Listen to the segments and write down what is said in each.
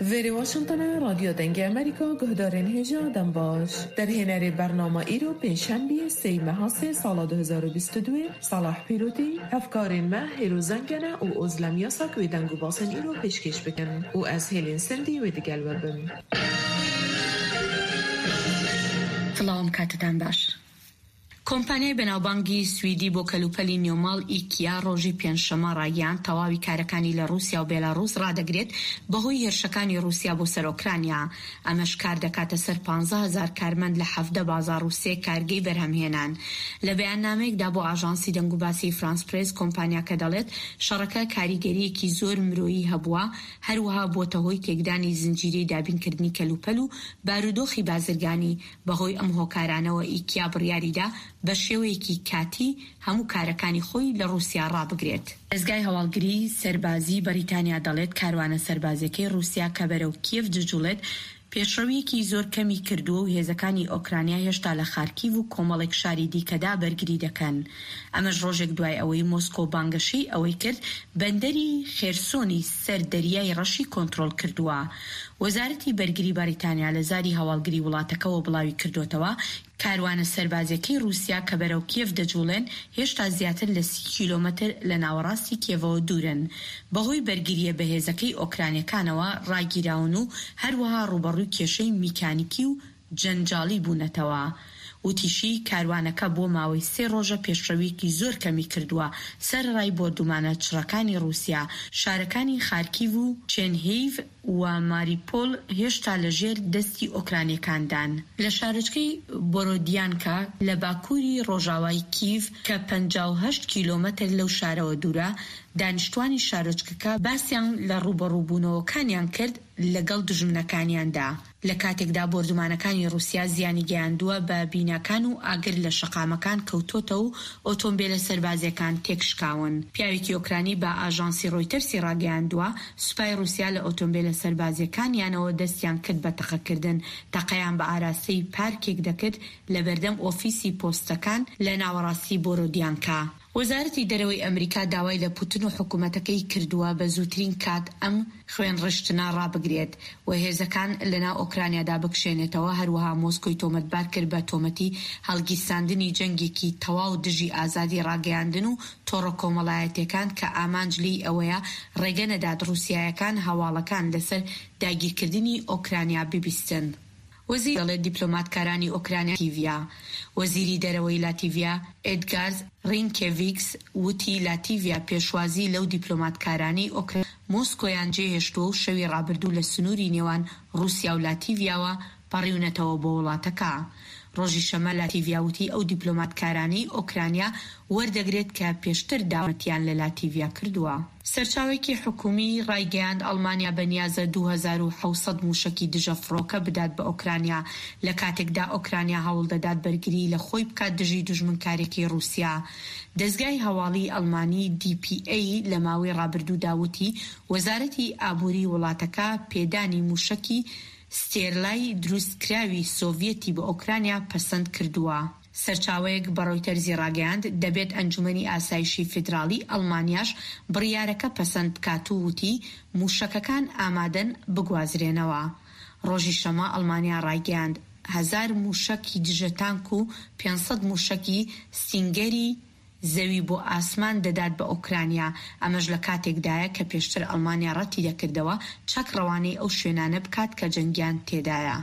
وری واشنطن رادیو دنگ امریکا گهدارین هجا دن باش در هنر برنامه ای رو پنجشنبه 3 ماه سال 2022 صلاح پیروتی افکارین ما هیرو زنگنه و ازلم یاسک و دنگو باسن ای رو پیشکش بکن و از هیلین سندی و دیگل وبم. سلام کاتتان باش. کۆمپانیای بەناوبانگی سویدی بۆ کەلوپەلی نیۆماڵ ئیکیا ڕۆژی پێنجشەمە ڕایگەیاند تەواوی کارەکانی لە رووسیا و بێلاڕووس ڕادەگرێت بەهۆی هێرشەکانی رووسیا بۆ سەر ئۆکرانیا. ئەمەش کار دەکاتە سەر 15,000 کارمەند لە 17 بازاڕ و 3 کارگەی بەرهەمهێنان. لە بەیاننامەیەکدا بۆ ئاژانسی دەنگوباسی فرانس پرێس کۆمپانیاکە دەڵێت شەڕەکە کاریگەریەکی زۆر مرۆیی هەبووە، هەروەها بۆتە هۆی تێکدانی زنجیرەی دابینکردنی کەلوپەل و بارودۆخی بازرگانی. بەهۆی ئەم هۆکارانەوە ئیکیا بڕیاریدا بە شێوەیەکی کاتی هەموو کارەکانی خۆی لە رووسیا ڕابگرێت. ئەزگای هەواڵگری سەربازی بەریتانیا دەڵێت کاروانە سەربازەکەی رووسیا کە بەرەو کیێف جوجوڵێت پێشڕەویەکی زۆر کەمی کردووە و هێزەکانی ئۆکرانیا هێشتا لە خارکیڤ و کۆمەڵێک شاری دیکەدا بەرگری دەکەن. ئەمەش ڕۆژێک دوای ئەوەی مۆسکۆ بانگەشەی ئەوەی کرد بەندەری خێرسۆنی سەر دەریای ڕەشی کۆنتڕۆڵ کردووە. وەزارەتی بەرگری بەریتانیا لە زاری هەواڵگری وڵاتەکەەوە بڵاوی کردوتەوە کاروانە سەربازەکەی رووسیا کە بەرەو کیێف دەجوڵێن هێشتا زیاتر لە 30 کیلۆمەتر لە ناوەڕاستی کیێڤەوە دوورن. بەهۆی بەرگریە بەهێزەکەی ئۆکرانیەکانەوە ڕاگیراون و هەروەها ڕوبەڕووی کێشەی میکانیکی و جەنجاڵی بوونەتەوە. وتیشی کاروانەکە بۆ ماوەی 3 ڕۆژە پێشڕەویەکی زۆر کەمی کردووە سەر ڕای بۆردومانە چڕەکانی رووسیا. شارەکانی خارکیڤ و چێرنیڤ و ماریپۆل هێشتا لەژێر دەستی ئۆکرانیەکاندان. لە شارچکەی بۆرۆدیانکا لە باکووری ڕۆژاوای کیڤ کە 58 کیلۆمەتر لەو شارەوە دوورە، دانیشتوانی شارۆچکەکە باسییان لە ڕوبەڕووبوونەوەکانیان کرد لەگەڵ دژمنەکانیاندا. لە کاتێکدا بۆردومانەکانی رووسیا زیانی گەیاندووە بە بیناکان و ئاگر لە شەقامەکان کەوتۆتە و ئۆتۆمبیلە سەربازیەکان تێکشکاون. پیاوێکی ئۆکرانی بە ئاژانسی ڕۆیتەرسی ڕاگەیاندووە سوپای رووسیا لە ئۆتۆمبیلە سەربازیەکانیانەوە دەستیان کرد بە تەقەکردن. تەقەیان بە ئاراستەی پارکێک دەکرد لە بەردەم ئۆفیسی پۆستەکان لە ناوەڕاستی بۆرۆدیانکا. وەزارەتی دەرەوەی ئەمریکا داوای لە پوتین و حکوومەتەکەی کردووە بە زووترین کات ئەم خوێن ڕشتنە ڕابگرێت و هێزەکان لەناو ئۆکرانیادا بکشێنێتەوە. هەروەها مۆسکۆی تۆمەتبار کرد بە تۆمەتی هەڵگیرساندنی جەنگێکی تەواو دژی ئازادی ڕاگەیاندن و تۆڕە کۆمەڵایەتیەکان کە ئامانجلی ئەوەیە ڕێگە نەدات رووسیایەکان هەواڵەکان لەسەر داگیرکردنی ئۆکرانیا ببیستن. وەزیر دەڵێت دیپلۆماتکارانی ئۆکرانیا تیڤیا. وەزیری دەرەوەی لاتیڤیا ئێدگارز رینکێڤیکس وتی لاتیڤیا پێشوازی لەو دیپلۆماتکارانی ئۆکران مۆسکۆیان جێهێشتووە و شەوی ڕابردوو لە سنووری نێوان رووسیا و لاتیڤیاوە پەڕیونەتەوە بۆ وڵاتەکە. ڕۆژی شەمە لاتیڤیا وتی ئەو دیپلۆماتکارانی ئۆکرانیا وەردەگرێت کە پێشتر داوەتیان لە لاتیڤیا کردووە. سەرچاوێکی حکومی ڕایگەیاند ئەڵمانیا بەنیازە 2700 موشکی دژە فڕۆکە بدات بە ئۆکرانیا لە کاتێکدا ئۆکرانیا هەوڵ دەدات بەرگری لە خۆی بکات دژی دژمنکارێکی رووسیا. دەستگای هەواڵی ئەڵمانی DPA لە ماوەی ڕابردوودا وتی وەزارەتی ئابووری وڵاتەکە پێدانی موشکی ستێرلای دروستکراوی سۆڤیەتی بە ئۆکرانیا پەسەند کردووە. سەرچاوەیەک بە ڕۆیتەرزی ڕاگەیاند دەبێت ئەنجومەنی ئاسایشی فیدراڵی ئەڵمانیاش بڕیارەکە پەسەند بکات و وتی موشەکەکان ئامادەن بگوازرێنەوە. ڕۆژی شەمە ئەڵمانیا ڕایگەیاند 1000 موشکی دژە تانک و 500 موشکی سینگەری زەوی بۆ ئاسمان دەدات بە ئۆکرانیا. ئەمەش لە کاتێکدایە کە پێشتر ئەڵمانیا ڕەتی دەکردەوە چەک ڕەوانەی ئەو شوێنانە بکات کە جەنگیان تێدایە.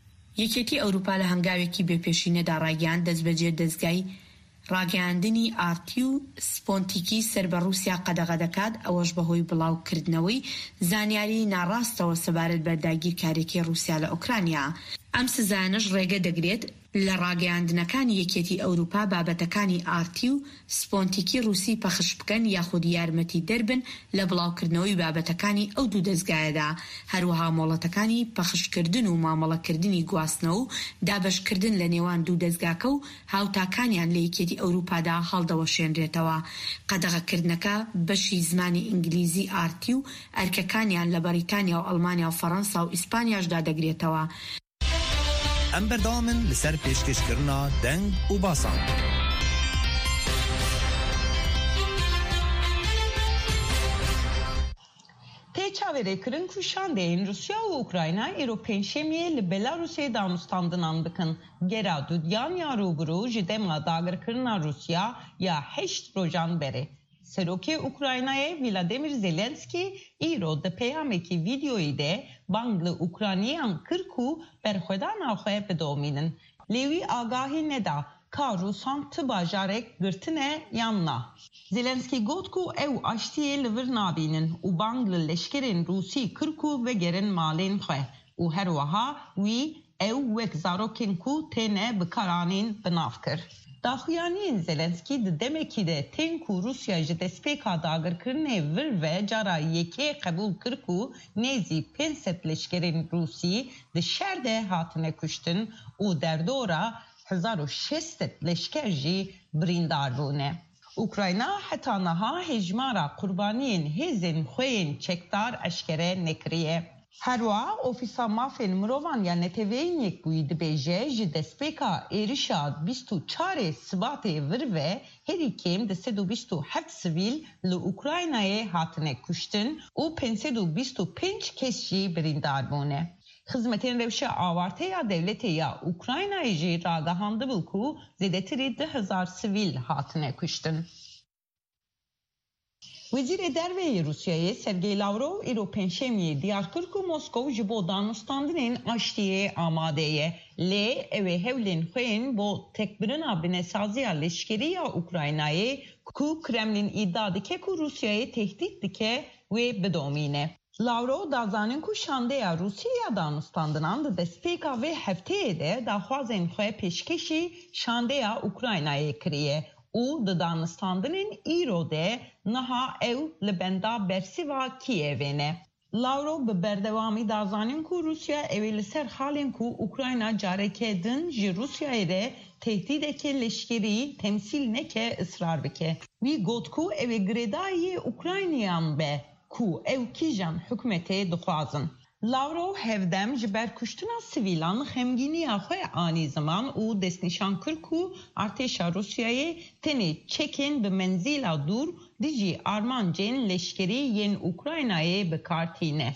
یەکێتی ئەوروپا لە هەنگاوێکی بێپێشینەدا ڕایگەیاند دەستبەجێ دەستگای ڕاگەیاندنی ئارتی و سپۆنتیکی سەر بە رووسیا قەدەغە دەکات، ئەوەش بەهۆی بڵاوکردنەوەی زانیاری ناڕاستەوە سەبارەت بە داگیرکاریەکی رووسیا لە ئۆکرانیا. ئەم سزانش ڕێگە دەگرێت لە ڕاگەیاندنەکانی یەکێتی ئەوروپا بابەتەکانی ئارتی و سپۆنتیکی رووسی پەخش بکەن یاخود یارمەتی دەربن لە بڵاوکردنەوەی بابەتەکانی ئەو دوو دەستگایەدا. هەروەها مۆڵەتەکانی پەخشکردن و مامەڵەکردنی گواستنەوە و دابەشکردن لە نێوان دوو دەستگاکە و هاوتاکانیان لە یەکێتی ئەوروپادا هەڵدەوەشێنرێتەوە. قەدەغەکردنەکە بەشی زمانی ئینگلیزی ئارتی و ئەرکەکانیان لە بەریتانیا و ئەڵمانیا و فەڕەنسا و ئیسپانیاشدا دەگرێتەوە. ئەم بەردەوامن لەسەر پێشکەشکردنا دەنگ و باسان. پێچە şavere kırın kuşandeyin Rusya ve Ukrayna iro penşemiye li Belarus'e danustandınan bıkın. Gera dudyan ya ruburu jidema dağır kırına Rusya ya heşt rojan beri. Seroke Ukrayna'ya Vladimir Zelenski iro de peyameki videoyu de banglı Ukraynayan kırku berxwedan avxaya bedominin. Levi agahi neda ka Rusan tıba jarek gırtine yanna. Zelenski gotku ev aştiye livir nabinin u banglı leşkerin Rusi kırku ve gerin malin xwe. U her waha vi ev vek zarokin ku tene bikaranin binavkir. Daxuyanîn Zelenski di demekî de tên ku Rusya ji destpêka dagirkirinê vir ve cara yekê qebûl kir ku nêzî 500 leşkerên Rusî di şer de hatine kuştin û derdora 1600 leşker jî birîndar bûne. Ukrayna heta niha hejmara qurbaniyên hêzên xwe yên çekdar eşkere nekiriye. Herwa ofîsa mafên mirovan ya neteweyên yekbûyî dibêje ji destpêka êrişa 24 Sibatê vir ve herî kêm 227 sivîl li Ukraynayê hatine kuştin û 525 kes jî birîndar bûne. Xizmetên rewşa awarteya devletê ya Ukraynayê jî ragihandibû ku zêdetirî 2000 sivîl hatine kuştin. Vezîrê Derveyê Rusyayê Sergey Lavrov îro penşemiyê diyar kir ku Moskov ji bo danûstandinên aştiyê amade ye. Lê ew ê hewlên xwe yên bo tekbirina binesaziya leşkerî ya Ukraynayê ku Kremlin îdia dike ku Rusyayê tehdît dike wê bidomîne. Lavrov da zanin ku şandeya Rusyaya danûstandinan di destpêka vê hefteyê de daxwazên xwe pêşkêşî şandeya Ukraynayê kiriye. û di danûstandinên îro de niha ew li benda bersiva Kievê ne. Lavrov bi berdewamî da zanin ku Rusya ew ê li ser halên ku Ukrayna careke din ji Rusyayê de tehdîdeke leşkerî temsîl neke ısrar bike. Wî got ku ew ê girêdayî Ukraynayan be ku ew kîjan hikûmetê dixwazin. Lavrov hevdem ji ber kuştina sivîlan xemgîniya xwe anî ziman û destnîşan kir ku artêşa Rusyayê tenê çekên bi menzîla dûr dijî armancên leşkerî yên Ukraynayê bikartîne.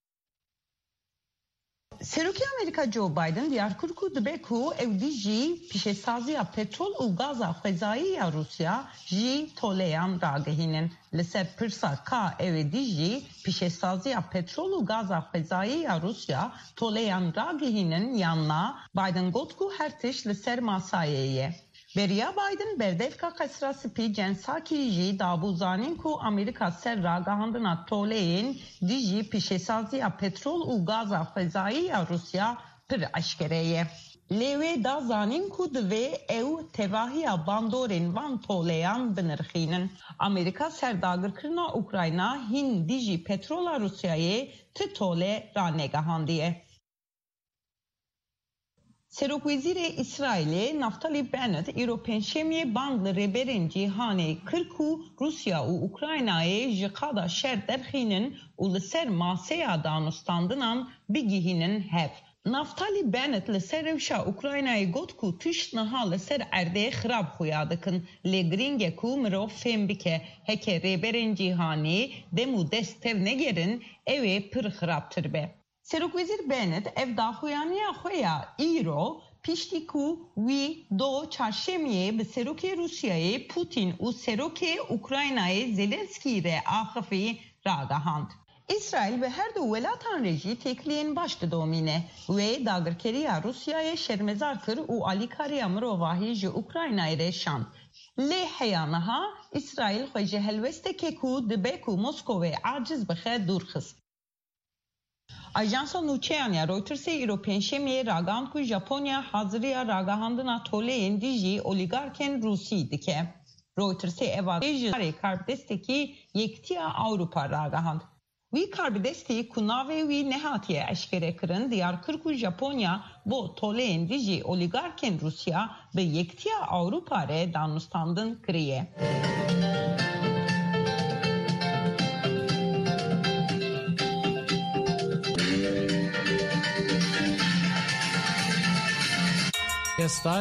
Serokê Amerîka Joe Biden diyar kir ku dibe ku ew dijî pişesaziya petrol û gaza xwezayî ya Rusya jî toleyan ragihînin. Li ser pirsa ka ew ê dijî pişesaziya petrol û gaza xwezayî ya Rusya toleyan ragihînin yanna Biden got ku her tişt li ser masayê ye. Beriya Biden berdevka qesra spî censakî jî dabû zanîn ku Amerîka ser ragihandina toleyên dijî pişesaziya petrol û gaza xwezayî ya Rusya pir eşkere ye. Lê wê da zanîn ku divê ew tevahiya bandorên van toleyan binirxînin. Amerîka ser dagirkirina Ukrayna hîn dijî petrola Rusyayê ti tole ranegihandiye. Serokwezîrê İsrailê Naftali Bennett îro penşemiyê bang li rêberên cîhanê kir ku Rusya û Ukraynayê ji qada şer derxînin û li ser maseya danûstandinan bigihînin hev. Naftali Bennett li ser rewşa Ukraynayê got ku tişt niha li ser erdê xirab xuya dikin. Lê giring e ku mirov fêm bike heke rêberên cîhanê dem û dest tev negerin ew ê pir xirabtir be. Serokwezîr Bennett ev daxuyaniya xwe ya îro piştî ku wî do çarşemiyê bi serokê Rusyayê Putin û serokê Ukraynayê Zelenskî re axivî ragihand. İsrail ve her du welatan re jî têkiliyên baş didomîne. Wê dagirkeriya Rusyayê şermezar kir û alîkariya mirovahî ji Ukraynayê re şand. Lê heya niha İsrail xwe ji helwestekê ku dibe ku Moskowê aciz bixe dûr xist. Ajansa nûçeyan ya Reutersê îro penşemiyê ragihand ku Japonya haziriya ragihandina toleyên dijî oligarkên Rusî dike. Reutersê eva ji karbidestekî Yektiya Awropa ragihand. Wî karbidestî ku navê wî nehatiye eşkere kirin diyar kir ku Japonya bo toleyên dijî oligarkên Rusya bi Yektiya Awropa re danûstandin kiriye. Yes,